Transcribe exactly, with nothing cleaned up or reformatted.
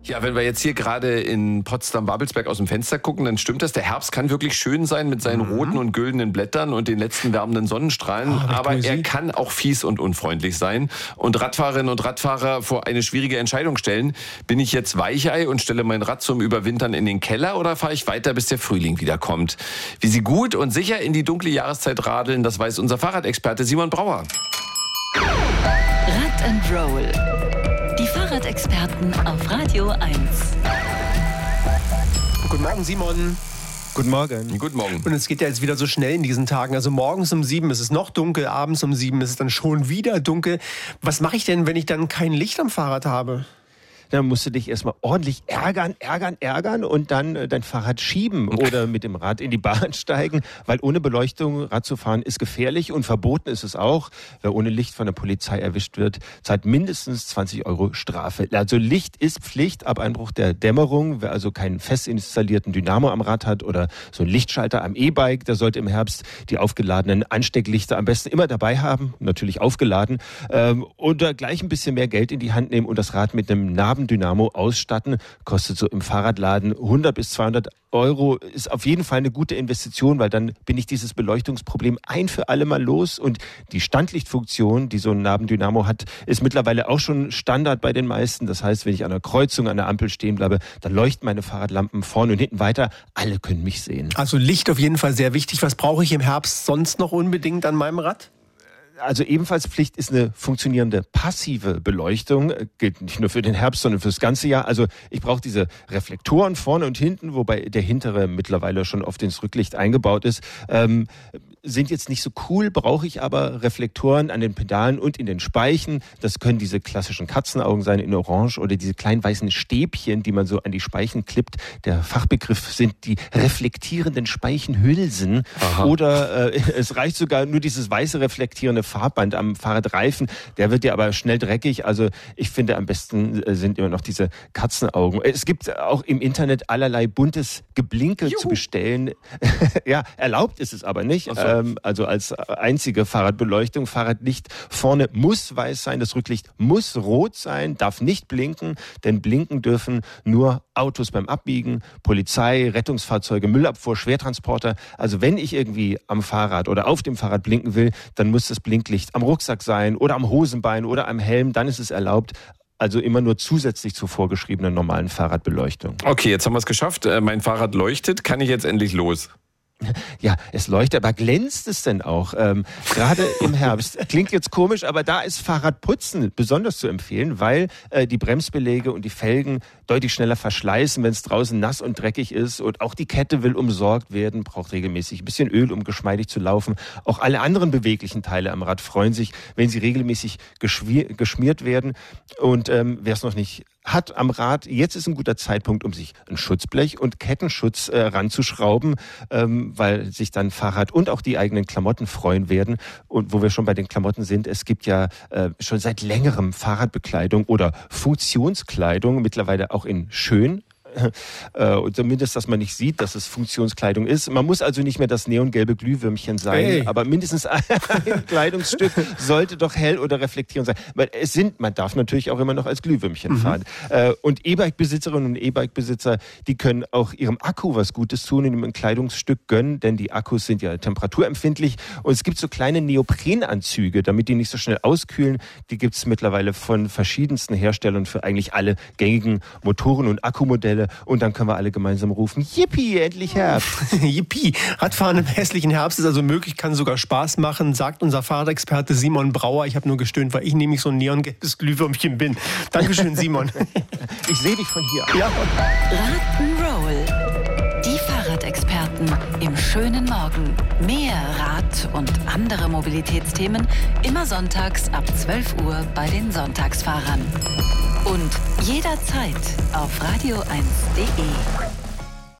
Ja, wenn wir jetzt hier gerade in Potsdam-Babelsberg aus dem Fenster gucken, dann stimmt das. Der Herbst kann wirklich schön sein mit seinen mhm. roten und güldenen Blättern und den letzten wärmenden Sonnenstrahlen. Oh, aber Poesie. Er kann auch fies und unfreundlich sein und Radfahrerinnen und Radfahrer vor eine schwierige Entscheidung stellen. Bin ich jetzt Weichei und stelle mein Rad zum Überwintern in den Keller oder fahre ich weiter, bis der Frühling wiederkommt? Wie Sie gut und sicher in die dunkle Jahreszeit radeln, das weiß unser Fahrradexperte Simon Brauer. Rad and Roll. Die Fahrradexperten auf Radio eins. Guten Morgen, Simon. Guten Morgen. Guten Morgen. Und es geht ja jetzt wieder so schnell in diesen Tagen. Also morgens um sieben ist es noch dunkel, abends um sieben ist es dann schon wieder dunkel. Was mache ich denn, wenn ich dann kein Licht am Fahrrad habe? Dann musst du dich erstmal ordentlich ärgern, ärgern, ärgern und dann äh, dein Fahrrad schieben oder mit dem Rad in die Bahn steigen, weil ohne Beleuchtung Rad zu fahren ist gefährlich und verboten ist es auch. Wer ohne Licht von der Polizei erwischt wird, zahlt mindestens zwanzig Euro Strafe. Also Licht ist Pflicht ab Einbruch der Dämmerung. Wer also keinen fest installierten Dynamo am Rad hat oder so einen Lichtschalter am E-Bike, der sollte im Herbst die aufgeladenen Anstecklichter am besten immer dabei haben, natürlich aufgeladen, ähm, oder gleich ein bisschen mehr Geld in die Hand nehmen und das Rad mit einem Nabendynamo ausstatten. Kostet so im Fahrradladen hundert bis zweihundert Euro. Ist auf jeden Fall eine gute Investition, weil dann bin ich dieses Beleuchtungsproblem ein für alle Mal los. Und die Standlichtfunktion, die so ein Nabendynamo hat, ist mittlerweile auch schon Standard bei den meisten. Das heißt, wenn ich an einer Kreuzung, an der Ampel stehen bleibe, dann leuchten meine Fahrradlampen vorne und hinten weiter. Alle können mich sehen. Also Licht auf jeden Fall sehr wichtig. Was brauche ich im Herbst sonst noch unbedingt an meinem Rad? Also ebenfalls Pflicht ist eine funktionierende passive Beleuchtung. Gilt nicht nur für den Herbst, sondern für das ganze Jahr. Also ich brauche diese Reflektoren vorne und hinten, wobei der hintere mittlerweile schon oft ins Rücklicht eingebaut ist. Ähm, sind jetzt nicht so cool, brauche ich aber Reflektoren an den Pedalen und in den Speichen. Das können diese klassischen Katzenaugen sein in Orange oder diese kleinen weißen Stäbchen, die man so an die Speichen klippt. Der Fachbegriff sind die reflektierenden Speichenhülsen. Aha. Oder äh, es reicht sogar nur dieses weiße reflektierende Farbband am Fahrradreifen. Der wird ja aber schnell dreckig. Also ich finde, am besten sind immer noch diese Katzenaugen. Es gibt auch im Internet allerlei buntes Geblinke Juhu. zu bestellen. Ja, erlaubt ist es aber nicht. So. Also als einzige Fahrradbeleuchtung. Fahrradlicht vorne muss weiß sein, das Rücklicht muss rot sein, darf nicht blinken, denn blinken dürfen nur Autos beim Abbiegen, Polizei, Rettungsfahrzeuge, Müllabfuhr, Schwertransporter. Also wenn ich irgendwie am Fahrrad oder auf dem Fahrrad blinken will, dann muss das Blinklicht am Rucksack sein oder am Hosenbein oder am Helm, dann ist es erlaubt. Also immer nur zusätzlich zur vorgeschriebenen normalen Fahrradbeleuchtung. Okay, jetzt haben wir es geschafft. Mein Fahrrad leuchtet. Kann ich jetzt endlich los? Ja, es leuchtet, aber glänzt es denn auch? Ähm, gerade im Herbst. Klingt jetzt komisch, aber da ist Fahrradputzen besonders zu empfehlen, weil äh, die Bremsbeläge und die Felgen deutlich schneller verschleißen, wenn es draußen nass und dreckig ist. Und auch die Kette will umsorgt werden, braucht regelmäßig ein bisschen Öl, um geschmeidig zu laufen. Auch alle anderen beweglichen Teile am Rad freuen sich, wenn sie regelmäßig geschmier- geschmiert werden. Und ähm, wer es noch nicht hat am Rad, jetzt ist ein guter Zeitpunkt, um sich ein Schutzblech und Kettenschutz äh, ranzuschrauben, ähm, weil sich dann Fahrrad und auch die eigenen Klamotten freuen werden. Und wo wir schon bei den Klamotten sind, es gibt ja äh, schon seit längerem Fahrradbekleidung oder Funktionskleidung, mittlerweile auch in schön. Äh, zumindest, dass man nicht sieht, dass es Funktionskleidung ist. Man muss also nicht mehr das neongelbe Glühwürmchen sein, hey. aber mindestens ein Kleidungsstück sollte doch hell oder reflektierend sein. Weil es sind, man darf natürlich auch immer noch als Glühwürmchen mhm. fahren. Äh, und E-Bike-Besitzerinnen und E-Bike-Besitzer, die können auch ihrem Akku was Gutes tun und ihm ein Kleidungsstück gönnen, denn die Akkus sind ja temperaturempfindlich. Und es gibt so kleine Neoprenanzüge, damit die nicht so schnell auskühlen. Die gibt es mittlerweile von verschiedensten Herstellern für eigentlich alle gängigen Motoren- und Akkumodelle. Und dann können wir alle gemeinsam rufen, Yippie, endlich Herbst. Yippie, Radfahren im hässlichen Herbst ist also möglich, kann sogar Spaß machen, sagt unser Fahrradexperte Simon Brauer. Ich habe nur gestöhnt, weil ich nämlich so ein neongelbes Glühwürmchen bin. Dankeschön, Simon. Ich sehe dich von hier. Ja. Rad'n'Roll. Die Fahrradexperten im schönen Morgen. Mehr Rad- und andere Mobilitätsthemen immer sonntags ab zwölf Uhr bei den Sonntagsfahrern. Und jederzeit auf radio eins punkt de.